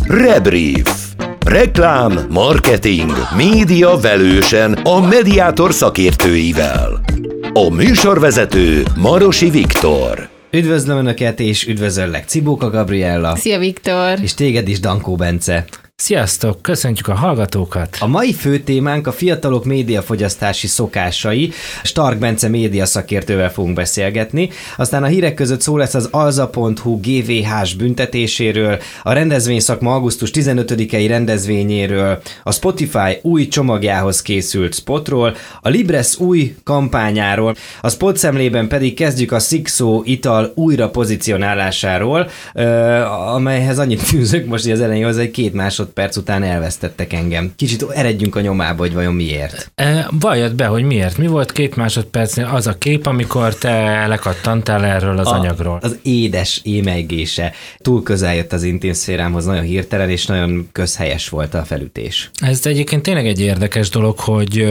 Rebrief. Reklám, marketing, média velősen a Mediator szakértőivel. A műsorvezető Marosi Viktor. Üdvözlöm Önöket, és üdvözöllek Cibóka Gabriella. Szia Viktor! És téged is, Dankó Bence. Sziasztok, köszöntjük a hallgatókat! A mai fő témánk a fiatalok médiafogyasztási szokásai. Stark Bence média szakértővel fogunk beszélgetni. Aztán a hírek között szó lesz az alza.hu GVH-s büntetéséről, a rendezvényszakma augusztus 15-i rendezvényéről, a Spotify új csomagjához készült spotról, a Libresz új kampányáról, a spot szemlében pedig kezdjük a Szikszó ital újra pozicionálásáról, amelyhez annyit fűzök most, hogy az elején hozzá, hogy 2 másodperc után elvesztettek engem. Kicsit eredjünk a nyomába, hogy vajon miért. Valljad be, hogy miért. Mi volt 2 másodpercnél az a kép, amikor te lekattantál erről az anyagról? Az édes émelygése. Túl közel jött az intim szférámhoz, nagyon hirtelen, és nagyon közhelyes volt a felütés. Ez egyébként tényleg egy érdekes dolog,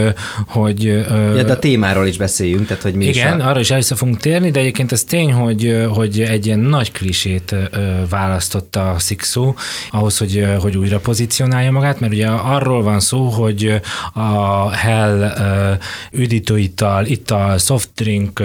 hogy de a témáról is beszéljünk, tehát hogy mi igen, arra is el vissza fogunk térni, de egyébként ez tény, hogy egy ilyen nagy klisét választotta a Szikszó ahhoz, hogy újra pozícionálja magát, mert ugye arról van szó, hogy a Hell üdítőital, ital, soft drink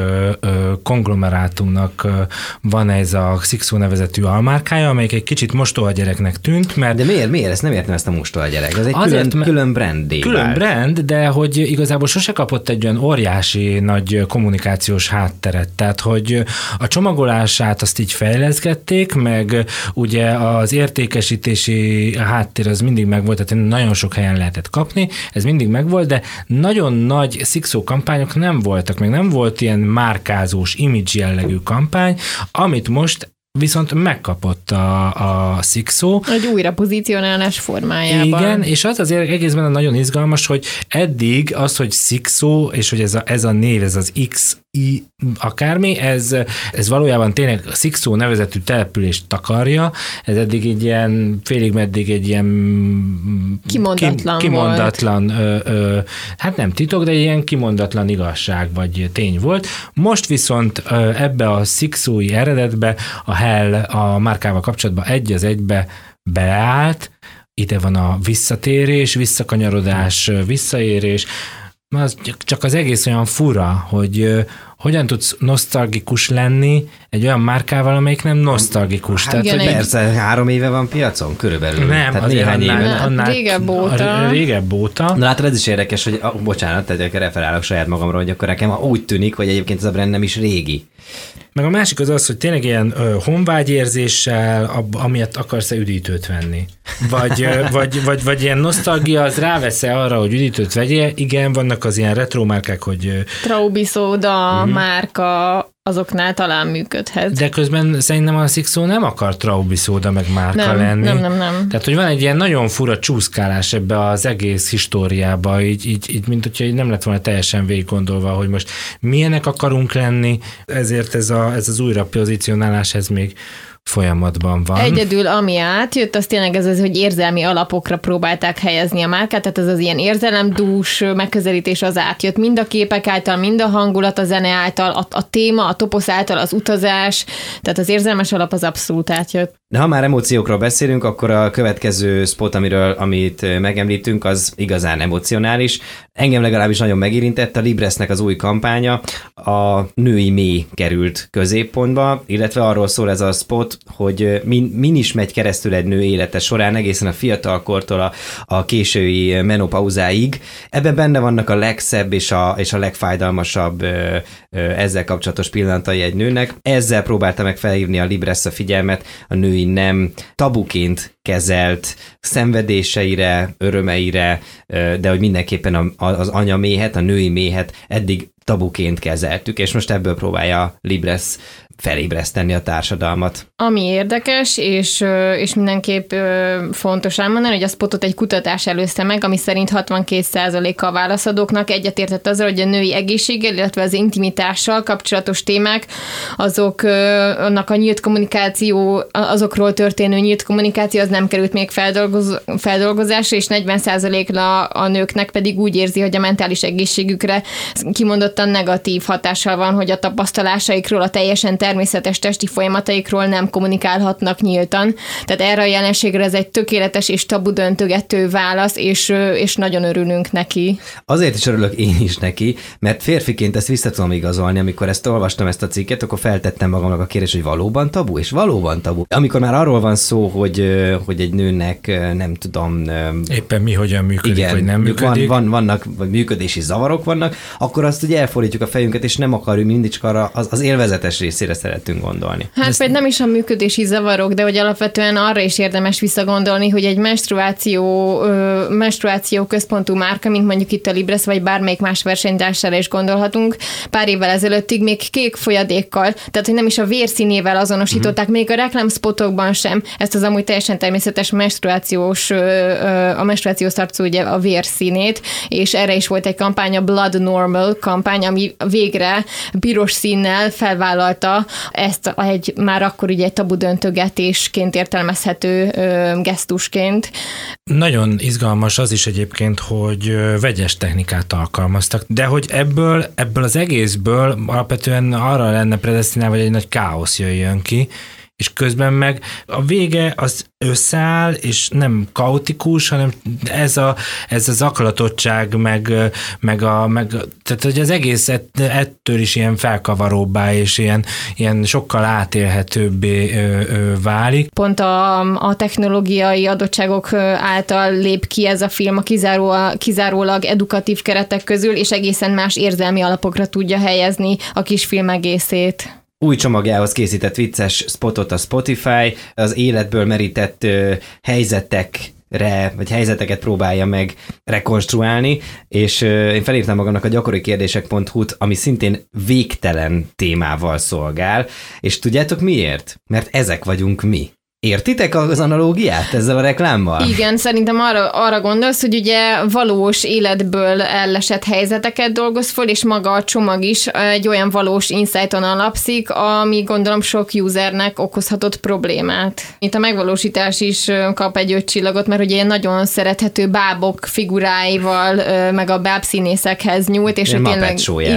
konglomerátumnak van ez a Szikszó nevezetű almárkája, amelyik egy kicsit mostohagyereknek tűnt, mert... De miért? Ezt nem értem, ezt a mostohagyerek. Ez egy külön brandé. Külön brand, de hogy igazából sose kapott egy olyan óriási nagy kommunikációs hátteret. Tehát, hogy a csomagolását azt így fejleszgették, meg ugye az értékesítési háttér az mindig megvolt, tehát nagyon sok helyen lehetett kapni, ez mindig megvolt, de nagyon nagy Szikszó kampányok nem voltak, meg nem volt ilyen márkázós, image jellegű kampány, amit most viszont megkapott a Szikszó. Egy újra pozícionálás formájában. Igen, és az azért egészben nagyon izgalmas, hogy eddig az, hogy Szikszó, és hogy ez a név, ez az XI akármi, ez valójában tényleg Szikszó nevezetű települést takarja, ez eddig egy ilyen, félig meddig egy ilyen kimondatlan hát nem titok, de ilyen kimondatlan igazság vagy tény volt. Most viszont ebbe a szikszói eredetbe a Hell a márkával kapcsolatban egy az egybe beállt, ide van a visszatérés, visszakanyarodás, visszaérés, csak az egész olyan fura, hogy hogyan tudsz nosztalgikus lenni egy olyan márkával, amelyik nem nosztalgikus. Hát tehát, hogy persze, 3 éve van piacon körülbelül. Nem, tehát néhány éve. Régebb óta. Na hát ez is érdekes, hogy bocsánat, tehát referálok saját magamról, hogy akkor nekem úgy tűnik, hogy egyébként ez a brand nem is régi. Meg a másik az, hogy tényleg ilyen honvágyérzéssel, amiatt akarsz-e üdítőt venni. Vagy ilyen nosztalgia, az rávesz-e arra, hogy üdítőt vegyél. Igen, vannak az ilyen retro márkák, hogy... Traubi szóda márka, azoknál talán működhet. De közben szerintem a Szikszó nem akar Traubi szóda meg márka lenni. Nem. Tehát, hogy van egy ilyen nagyon fura csúszkálás ebbe az egész históriába, így mint hogyha nem lett volna teljesen végig gondolva, hogy most milyenek akarunk lenni, ezért ez az újra pozicionálás, ez még folyamatban van. Egyedül, ami átjött, az tényleg ez az, hogy érzelmi alapokra próbálták helyezni a márkát, tehát ez az ilyen érzelemdús megközelítés az átjött, mind a képek által, mind a hangulat, a zene által, a téma, a toposz által, az utazás, tehát az érzelmes alap az abszolút átjött. De ha már emóciókról beszélünk, akkor a következő spot, amit megemlítünk, az igazán emocionális. Engem legalábbis nagyon megérintett, a Libresznek az új kampánya, a női mély került középpontba, illetve arról szól ez a spot, hogy min is megy keresztül egy nő élete során, egészen a fiatalkortól a késői menopauzáig. Ebben benne vannak a legszebb és a legfájdalmasabb ezzel kapcsolatos pillanatai egy nőnek. Ezzel próbálta meg felhívni a Libresz a figyelmet a női nem tabuként kezelt szenvedéseire, örömeire, de hogy mindenképpen az anyaméhet, a női méhet eddig tabuként kezeltük, és most ebből próbálja Libresz felébreszteni a társadalmat. Ami érdekes, és mindenképp fontos elmondani, hogy a spotot egy kutatás előzte meg, ami szerint 62%-a a válaszadóknak egyetértett azzal, hogy a női egészséggel, illetve az intimitással kapcsolatos témák, azoknak a nyílt kommunikáció, azokról történő nyílt kommunikáció az nem került még feldolgozásra, és 40%-la a nőknek pedig úgy érzi, hogy a mentális egészségükre kimondottan negatív hatással van, hogy a tapasztalásaikról, a teljesen természetes testi folyamataikról nem kommunikálhatnak nyíltan. Tehát erre a jelenségre ez egy tökéletes és tabu döntögető válasz, és nagyon örülünk neki. Azért is örülök én is neki, mert férfiként ezt vissza tudom igazolni, amikor ezt olvastam, ezt a cikket, akkor feltettem magamnak a kérdést, hogy valóban tabu, és valóban tabu. Amikor már arról van szó, hogy egy nőnek nem tudom... Éppen mi hogyan működik, igen, vagy nem működik. Vannak, vagy működési zavarok vannak, akkor azt ugye elfordítjuk a fejünket, és nem akarjuk mindig csak arra az élvezetes részére szeretünk gondolni. Hát vagy nem is a működési zavarok, de hogy alapvetően arra is érdemes visszagondolni, hogy egy menstruáció központú márka, mint mondjuk itt a Libresz, vagy bármelyik más versenytársára is gondolhatunk, pár évvel ezelőttig még kék folyadékkal, tehát hogy nem is a vérszínével azonosították, még a reklámspotokban sem ezt az amúgy teljesen természetes a menstruációs tartozó ugye a vérszínét, és erre is volt egy kampány, a Blood Normal kampány, ami végre piros színnel felvállalta ezt már akkor ugye egy tabu döntögetésként értelmezhető gesztusként. Nagyon izgalmas az is egyébként, hogy vegyes technikát alkalmaztak, de hogy ebből az egészből alapvetően arra lenne predesztinálva, hogy egy nagy káosz jöjjön ki, és közben meg a vége az összeáll, és nem kaotikus, hanem ez az akılatottság, tehát hogy az egész ettől is ilyen felkavaróbbá, és ilyen sokkal átélhetőbbé válik. Pont a technológiai adottságok által lép ki ez a film a kizárólag edukatív keretek közül, és egészen más érzelmi alapokra tudja helyezni a kisfilm egészét. Új csomagjához készített vicces spotot a Spotify, az életből merített helyzetekre, vagy helyzeteket próbálja meg rekonstruálni, és én felírtam magamnak a gyakorikérdések.hu-t, ami szintén végtelen témával szolgál, és tudjátok miért? Mert ezek vagyunk mi. Értitek az analógiát ezzel a reklámmal? Igen, szerintem arra gondolsz, hogy ugye valós életből ellesett helyzeteket dolgoz föl, és maga a csomag is egy olyan valós insighton alapszik, ami gondolom sok usernek okozhatott problémát. Itt a megvalósítás is kap egy 5 csillagot, mert ugye nagyon szerethető bábok figuráival, meg a bábszínészekhez nyúlt, és hogy tényleg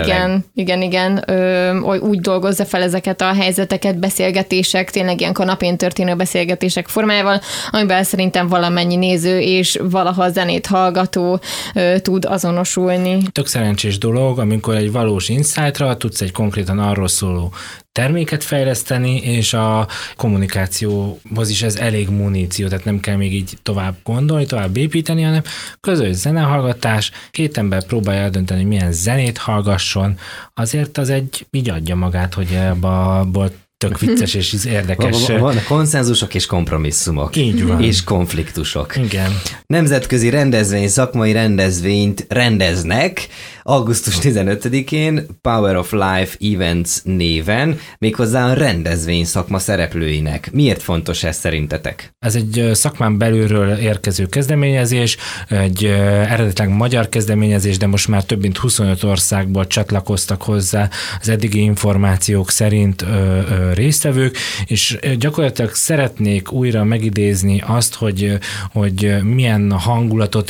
igen, úgy dolgozza fel ezeket a helyzeteket, beszélgetések, tényleg ilyen kanapén történő beszélgetések formájával, amiben szerintem valamennyi néző és valaha zenét hallgató tud azonosulni. Tök szerencsés dolog, amikor egy valós insightra tudsz egy konkrétan arról szóló terméket fejleszteni, és a kommunikációhoz is ez elég muníció, tehát nem kell még így tovább gondolni, tovább építeni, hanem közös zenehallgatás, 2 ember próbálja eldönteni, milyen zenét hallgasson, azért az így adja magát, hogy abból tök vicces és érdekes. Van konszenzusok és kompromisszumok. Így van. És konfliktusok. Igen. Nemzetközi rendezvény, szakmai rendezvényt rendeznek augusztus 15-én Power of Life Events néven, méghozzá a rendezvény szakma szereplőinek. Miért fontos ez szerintetek? Ez egy szakmán belülről érkező kezdeményezés, egy eredetileg magyar kezdeményezés, de most már több mint 25 országból csatlakoztak hozzá az eddigi információk szerint résztvevők, és gyakorlatilag szeretnék újra megidézni azt, hogy milyen hangulatot,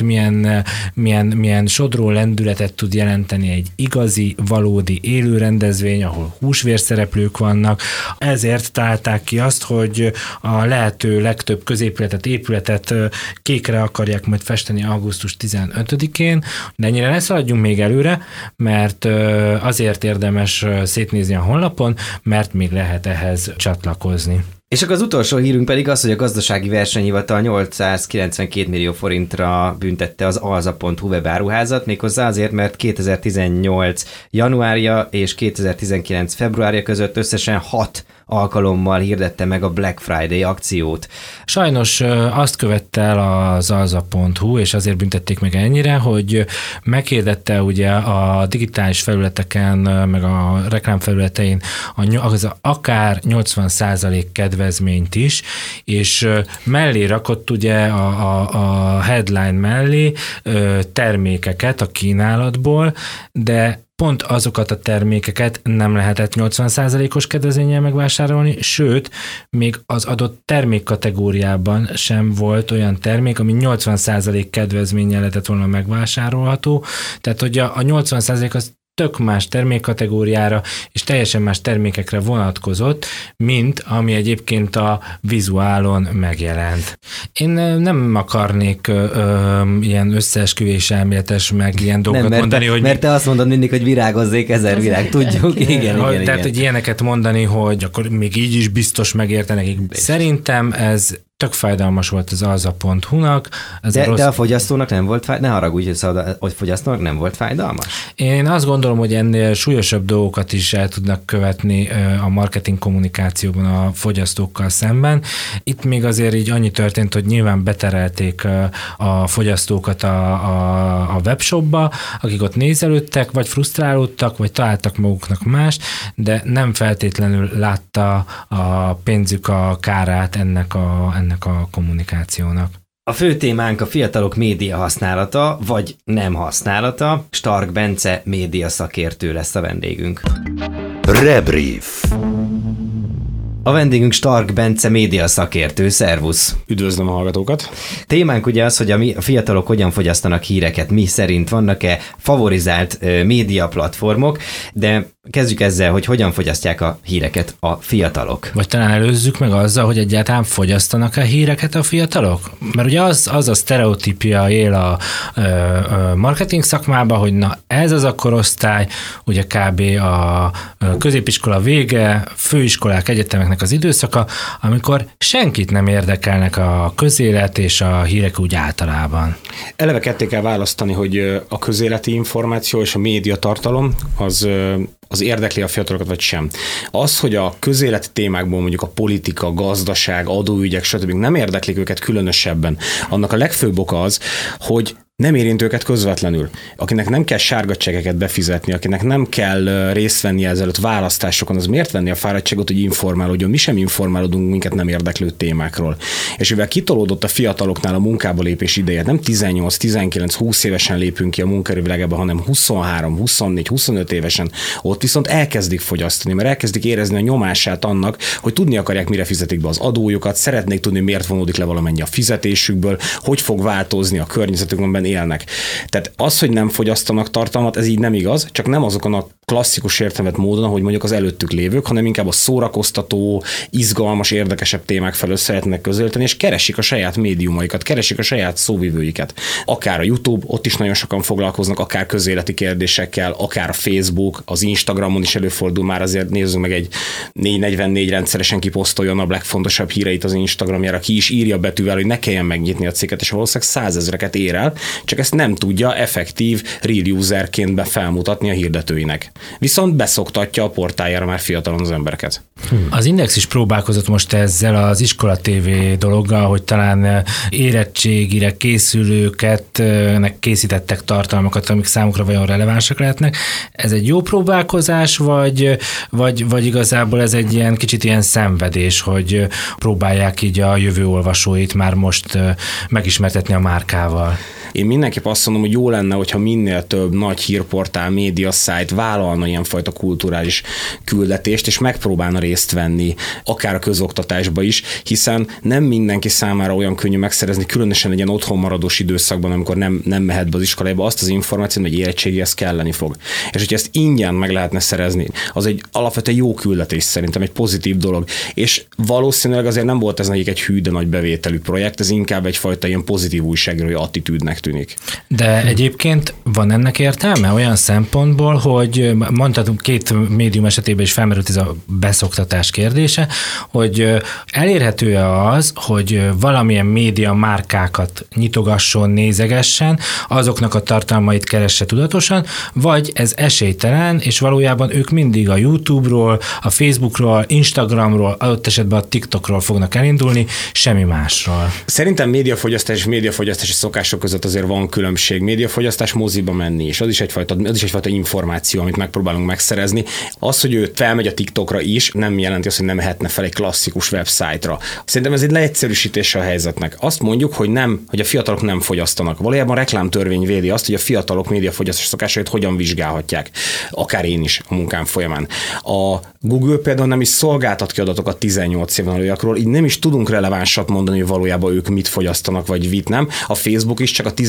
milyen sodró lendületet tud jelenteni egy igazi, valódi élő rendezvény, ahol húsvérszereplők vannak. Ezért találták ki azt, hogy a lehető legtöbb középületet, épületet kékre akarják majd festeni augusztus 15-én, de ennyire ne szaladjunk még előre, mert azért érdemes szétnézni a honlapon, mert még lehet ehhez csatlakozni. És akkor az utolsó hírünk pedig az, hogy a gazdasági versenyhivatal 892 millió forintra büntette az alza.hu webáruházat, méghozzá azért, mert 2018 januárja és 2019 februárja között összesen 6 alkalommal hirdette meg a Black Friday akciót. Sajnos azt követte el az alza.hu, és azért büntették meg ennyire, hogy meghirdette ugye a digitális felületeken, meg a reklámfelületein az akár 80% kedvezményt is, és mellé rakott ugye a headline mellé termékeket a kínálatból, de pont azokat a termékeket nem lehetett 80%-os kedvezménnyel megvásárolni, sőt, még az adott termékkategóriában sem volt olyan termék, ami 80% kedvezménnyel lehetett volna megvásárolható. Tehát, hogy a 80% az tök más termékkategóriára és teljesen más termékekre vonatkozott, mint ami egyébként a vizuálon megjelent. Én nem akarnék ilyen összeesküvés elméletes, meg ilyen dolgokat mondani, hogy... Mert te azt mondod mindig, hogy virágozzék 1000 virág, tudjuk. Igen. Tehát, hogy ilyeneket mondani, hogy akkor még így is biztos megértenek. Szerintem ez tök fájdalmas volt az alza.hu-nak. De a fogyasztónak nem volt fájdalmas? Ne haragudj, hogy fogyasztónak nem volt fájdalmas? Én azt gondolom, hogy ennél súlyosabb dolgokat is el tudnak követni a marketing kommunikációban a fogyasztókkal szemben. Itt még azért így annyi történt, hogy nyilván beterelték a fogyasztókat a webshopba, akik ott nézelődtek, vagy frusztrálódtak, vagy találtak maguknak mást, de nem feltétlenül látta a pénzük a kárát ennek a kommunikációnak. A fő témánk a fiatalok média használata, vagy nem használata. Stark Bence média szakértő lesz a vendégünk. Rebrief. A vendégünk Stark Bence média szakértő. Szervusz! Üdvözlöm a hallgatókat! Témánk ugye az, hogy a fiatalok hogyan fogyasztanak híreket, mi szerint vannak-e favorizált média platformok, de kezdjük ezzel, hogy hogyan fogyasztják a híreket a fiatalok. Vagy talán előzzük meg azzal, hogy egyáltalán fogyasztanak a híreket a fiatalok? Mert ugye az a sztereotípia él a marketing szakmában, hogy na ez az a korosztály, ugye kb. A középiskola vége, főiskolák, egyetemeknek az időszaka, amikor senkit nem érdekelnek a közélet és a hírek úgy általában. Eleve ketté kell választani, hogy a közéleti információ és a médiatartalom az érdekli a fiatalokat, vagy sem. Az, hogy a közéleti témákból mondjuk a politika, gazdaság, adóügyek, stb. Nem érdeklik őket különösebben, annak a legfőbb oka az, hogy nem érint őket közvetlenül. Akinek nem kell sárga csekeket befizetni, akinek nem kell részt venni ezelőtt választásokon, az miért venni a fáradtságot, hogy informálódjon? Mi sem informálódunk minket nem érdeklő témákról. És mivel kitolódott a fiataloknál a munkába lépés ideje, nem 18, 19, 20 évesen lépünk ki a munkaerővilágába, hanem 23, 24, 25 évesen, ott viszont elkezdik fogyasztani, mert elkezdik érezni a nyomását annak, hogy tudni akarják, mire fizetik be az adójukat, szeretnék tudni, miért vonódik le valamennyi a fizetésükből, hogy fog változni a környezetükben élnek. Tehát az, hogy nem fogyasztanak tartalmat, ez így nem igaz, csak nem azokon a klasszikus értelmet módon, ahogy mondjuk az előttük lévők, hanem inkább a szórakoztató, izgalmas, érdekesebb témák felől szeretnek közölteni, és keresik a saját médiumaikat, keresik a saját szóvivőiket. Akár a YouTube, ott is nagyon sokan foglalkoznak, akár közéleti kérdésekkel, akár a Facebook, az Instagramon is előfordul, már azért nézzük meg egy 444 rendszeresen kiposztoljon a legfontosabb híreit az Instagramjára, ki is írja betűvel, hogy ne kelljen megnyitni a cikket, és valószínűleg 100 000-eket ér el, csak ezt nem tudja effektív real userként felmutatni a hirdetőinek. Viszont beszoktatja a portáljára már fiatalon az embereket. Az Index is próbálkozott most ezzel az iskola TV dologgal, hogy talán érettségire készülőket készítettek tartalmakat, amik számukra vajon relevánsak lehetnek. Ez egy jó próbálkozás, vagy igazából ez egy ilyen kicsit ilyen szenvedés, hogy próbálják így a jövő olvasóit már most megismertetni a márkával? Én mindenképp azt mondom, hogy jó lenne, hogyha minél több nagy hírportál, médiaszájt vállalna ilyenfajta kulturális küldetést, és megpróbálna részt venni, akár a közoktatásba is, hiszen nem mindenki számára olyan könnyű megszerezni, különösen egy ilyen otthon maradós időszakban, amikor nem mehet be az iskolába, azt az információt, hogy érettségihez kelleni fog. És hogyha ezt ingyen meg lehetne szerezni, az egy alapvetően jó küldetés szerintem, egy pozitív dolog. És valószínűleg azért nem volt ez nekik egy hű, de nagy bevételű projekt, ez inkább egyfajta ilyen pozitív újságírói attitűdnek tűnik. De egyébként van ennek értelme olyan szempontból, hogy mondhatunk, két médium esetében is felmerült ez a beszoktatás kérdése, hogy elérhető-e az, hogy valamilyen média márkákat nyitogasson, nézegessen, azoknak a tartalmait keresse tudatosan, vagy ez esélytelen, és valójában ők mindig a YouTube-ról, a Facebookról, Instagramról, adott esetben a TikTokról fognak elindulni, semmi másról. Szerintem médiafogyasztás és médiafogyasztási szokások között azért van különbség. Médiafogyasztás, moziba menni, és az is egyfajta információ, amit megpróbálunk megszerezni. Az, hogy ő felmegy a TikTokra is, nem jelenti azt, hogy nem mehetne fel egy klasszikus websájtra. Szerintem ez egy leegyszerűsítése a helyzetnek. Azt mondjuk, hogy a fiatalok nem fogyasztanak. Valójában a reklámtörvény védi azt, hogy a fiatalok médiafogyasztási szokásait hogyan vizsgálhatják. Akár én is a munkám folyamán. A Google például nem is szolgáltat ki adatokat 18 éven aluljakról, így nem is tudunk relevánsat mondani, hogy valójában ők mit fogyasztanak, vagy mit nem. A Facebook is csak a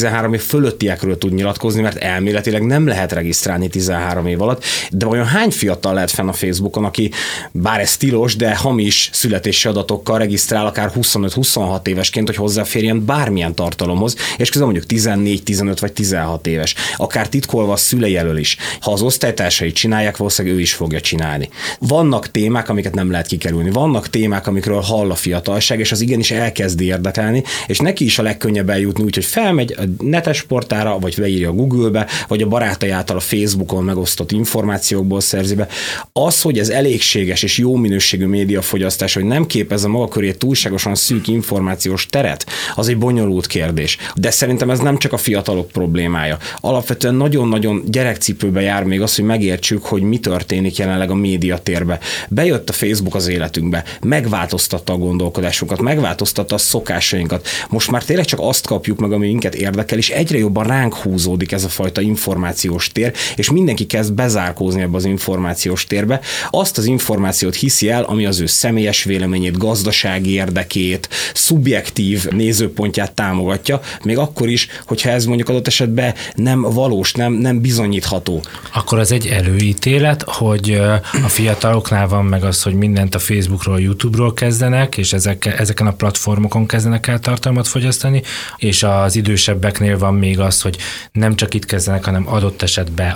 13 év fölöttiekről tud nyilatkozni, mert elméletileg nem lehet regisztrálni 13 év alatt, de vajon hány fiatal lehet fenn a Facebookon, aki bár ez tilos, de hamis születési adatokkal regisztrál akár 25-26 évesként, hogy hozzáférjen bármilyen tartalomhoz, és közben mondjuk 14, 15 vagy 16 éves. Akár titkolva a szülei elől is. Ha az osztálytársai csinálják, valószínűleg ő is fogja csinálni. Vannak témák, amiket nem lehet kikerülni. Vannak témák, amikről hall a fiatalság, és az igenis elkezdi érdekelni, és neki is a legkönnyebb eljutni úgy, hogy felmegy a netes portára, vagy beírja a Google-be, vagy a barátai által a Facebookon megosztott információkból szerzi be. Az, hogy ez elégséges és jó minőségű médiafogyasztás, hogy nem képez a maga köré túlságosan szűk információs teret, az egy bonyolult kérdés. De szerintem ez nem csak a fiatalok problémája. Alapvetően nagyon-nagyon gyerekcipőbe jár még az, hogy megértsük, hogy mi történik jelenleg a médiatérbe. Bejött a Facebook az életünkbe, megváltoztatta a gondolkodásunkat, megváltoztatta a szokásainkat. Most már tényleg csak azt kapjuk meg, ami minket érdekel, és egyre jobban ránk húzódik ez a fajta információs tér, és mindenki kezd bezárkózni ebbe az információs térbe. Azt az információt hiszi el, ami az ő személyes véleményét, gazdasági érdekét, szubjektív nézőpontját támogatja, még akkor is, hogyha ez mondjuk adott esetben nem valós, nem bizonyítható. Akkor az egy előítélet, hogy a fiataloknál van meg az, hogy mindent a Facebookról, YouTube-ról kezdenek, és ezeken a platformokon kezdenek el tartalmat fogyasztani, és az idősebbeknél van még az, hogy nem csak itt kezdenek, hanem adott esetben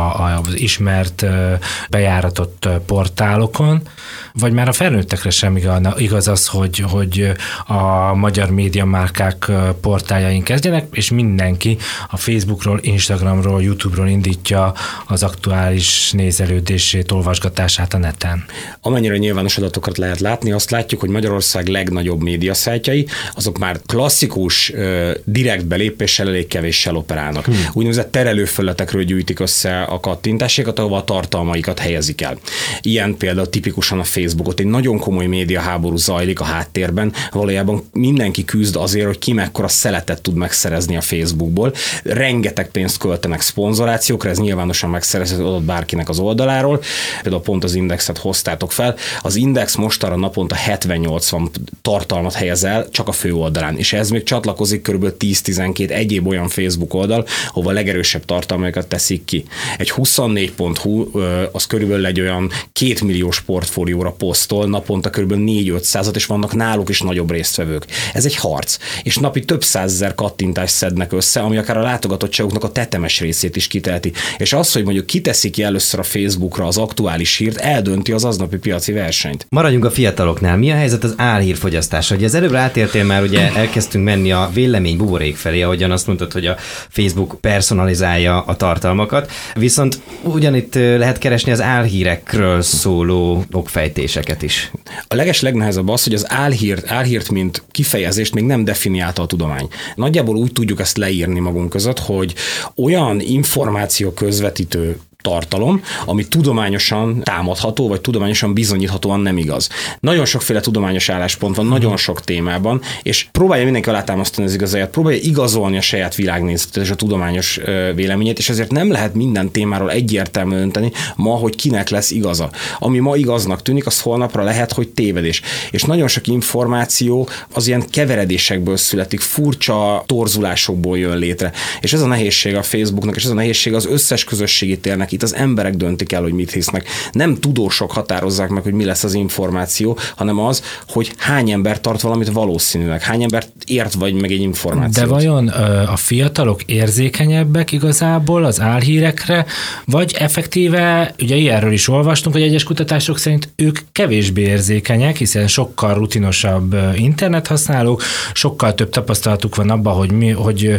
az ismert bejáratott portálokon, vagy már a felnőttekre sem igaz az, hogy a magyar médiamárkák portáljain kezdjenek, és mindenki a Facebookról, Instagramról, YouTube-ról indítja az aktuális nézelődését, olvasgatását a neten. Amennyire nyilvános adatokat lehet látni, azt látjuk, hogy Magyarország legnagyobb médiaszájtjai, azok már klasszikus direkt belépéssel elég kevéssel operálnak. Úgynevezett terelőfelületekről gyűjtik össze a kattintásokat, ahova a tartalmaikat helyezik el. Ilyen például tipikusan a Facebookot. Egy nagyon komoly médiaháború zajlik a háttérben. Valójában mindenki küzd azért, hogy ki mekkora szeletet tud megszerezni a Facebookból. Rengeteg pénzt költenek szponzorációkra, ez nyilvánosan megszerezhető adott bárkinek az oldaláról. Például pont az Indexet hoztátok fel. Az Index mostanra naponta 70-80 tartalmat helyez el csak a fő oldalán, és ez még csatlakozik kb. 10-12 egyéb olyan Facebook oldal, ahol a legerősebb tartalmakat teszik ki. Egy 24.hu az körülbelül egy olyan 2 milliós portfólióra posztol, naponta kb. 4-500-at, és vannak náluk is nagyobb résztvevők. Ez egy harc, és napi több százezer kattintást szednek össze, ami akár a látogatottságuknak a tetemes részét is kiteheti. És az, hogy mondjuk kiteszik ki először a Facebookra az aktuális hírt, eldönti az aznapi piaci versenyt. Maradjunk a fiataloknál. Mi a helyzet az álhírfogyasztással? Ugye az előbb rátértél már, ugye elkezdtünk menni a vélemény buborék felé, ahogyan azt mondtad, hogy a Facebook personalizálja a tartalmakat, viszont ugyanitt lehet keresni az álhírekről szóló okfejtéseket is. A legnehezebb az, hogy az álhírt mint kifejezést még nem definiálta a tudomány. Nagyjából úgy tudjuk ezt leírni magunk között, hogy olyan információ közvetítő tartalom, ami tudományosan támadható, vagy tudományosan bizonyíthatóan nem igaz. Nagyon sokféle tudományos álláspont van, nagyon sok témában, és próbálja mindenki alátámasztani az igazát, próbálja igazolni a saját világnézetet és a tudományos véleményét, és ezért nem lehet minden témáról egyértelműen önteni ma, hogy kinek lesz igaza. Ami ma igaznak tűnik, az holnapra lehet, hogy tévedés. És nagyon sok információ az ilyen keveredésekből születik, furcsa torzulásokból jön létre. És ez a nehézség a Facebooknak, és ez a nehézség az összes közösségi térnek. Itt az emberek döntik el, hogy mit hisznek. Nem tudósok határozzák meg, hogy mi lesz az információ, hanem az, hogy hány ember tart valamit valószínűleg, hány ember ért vagy meg egy információt. De vajon a fiatalok érzékenyebbek igazából az álhírekre, vagy effektíve, ugye ilyenről is olvastunk, hogy egyes kutatások szerint ők kevésbé érzékenyek, hiszen sokkal rutinosabb internethasználók, sokkal több tapasztalatuk van abban, hogy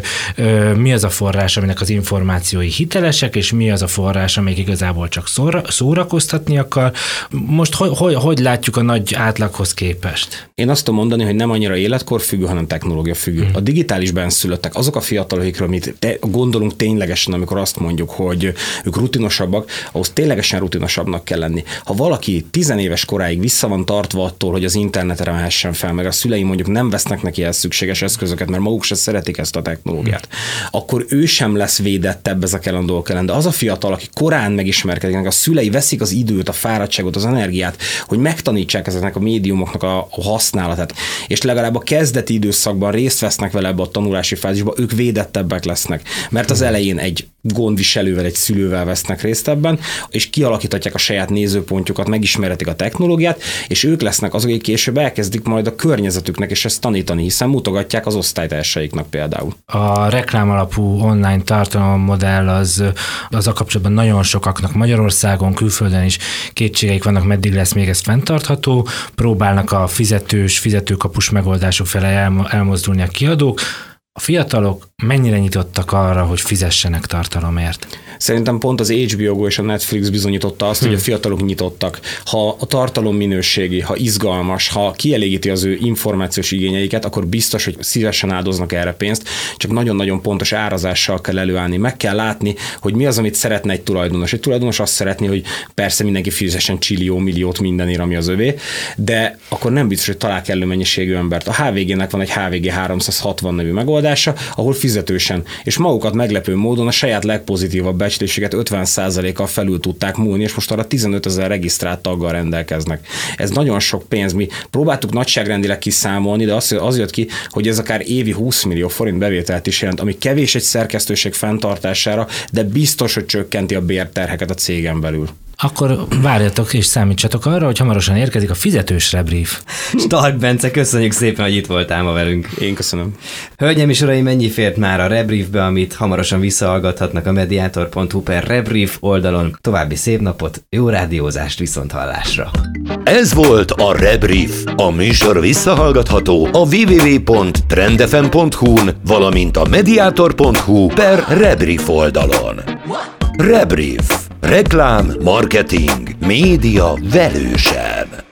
mi az a forrás, aminek az információi hitelesek, és mi az a forrás, amelyik igazából csak szórakoztatni akar. Most hogy látjuk a nagy átlaghoz képest? Én azt tudom mondani, hogy nem annyira életkor függő, hanem technológia függő. A digitális benszülöttek, azok a fiatalok, akikről mit gondolunk ténylegesen, amikor azt mondjuk, hogy ők rutinosabbak, ahhoz ténylegesen rutinosabbnak kell lenni. Ha valaki 10 éves koráig vissza van tartva attól, hogy az internetre mehessen fel, meg a szülei mondjuk nem vesznek neki el szükséges eszközöket, mert maguk se szeretik ezt a technológiát, akkor ő sem lesz védettebb ezek ellen a dolgok ellen. De az a fiatal, aki korán megismerkednek, a szülei veszik az időt, a fáradtságot, az energiát, hogy megtanítsák ezeknek a médiumoknak a használatát, és legalább a kezdeti időszakban részt vesznek vele ebbe a tanulási fázisba, ők védettebbek lesznek, mert az elején egy gondviselővel, egy szülővel vesznek részt ebben, és kialakíthatják a saját nézőpontjukat, megismerhetik a technológiát, és ők lesznek azok, akik később elkezdik majd a környezetüknek és ezt tanítani, hiszen mutogatják az osztálytársaiknak például. A reklám alapú online tartalommodell az a kapcsolatban nagyon sokaknak Magyarországon, külföldön is kétségeik vannak, meddig lesz még ez fenntartható, próbálnak a fizetőkapus megoldások fele elmozdulni a kiadók. A fiatalok mennyire nyitottak arra, hogy fizessenek tartalomért? Szerintem pont az HBO Go és a Netflix bizonyította azt, hogy a fiatalok nyitottak. Ha a tartalom minőségi, ha izgalmas, ha kielégíti az ő információs igényeiket, akkor biztos, hogy szívesen áldoznak erre pénzt, csak nagyon-nagyon pontos árazással kell előállni. Meg kell látni, hogy mi az, amit szeretne egy tulajdonos. Egy tulajdonos azt szeretné, hogy persze mindenki fizessen csillió, milliót mindenért, ami az övé, de akkor nem biztos, hogy talál kellő mennyiségű embert. A HVG-nek van egy HVG 360 nevű megoldása, ahol fizetősen, és magukat meglepő módon a saját legpozitívabb becslésüket 50%-kal felül tudták múlni, és most arra 15 000 regisztrált taggal rendelkeznek. Ez nagyon sok pénz. Mi próbáltuk nagyságrendileg kiszámolni, de az jött ki, hogy ez akár évi 20 millió forint bevételt is jelent, ami kevés egy szerkesztőség fenntartására, de biztos, hogy csökkenti a bérterheket a cégen belül. Akkor várjatok és számítsatok arra, hogy hamarosan érkezik a fizetős rebrief. Stark Bence, köszönjük szépen, hogy itt voltál ma velünk. Én köszönöm. Hölgyeim és uraim, mennyi fért már a rebriefbe, amit hamarosan visszahallgathatnak a mediator.hu/rebrief oldalon. További szép napot, jó rádiózást, viszonthallásra. Ez volt a Rebrief. A műsor visszahallgatható a www.trendfm.hu-n, valamint a mediator.hu/rebrief oldalon. Rebrief. Reklám, marketing, média velősen.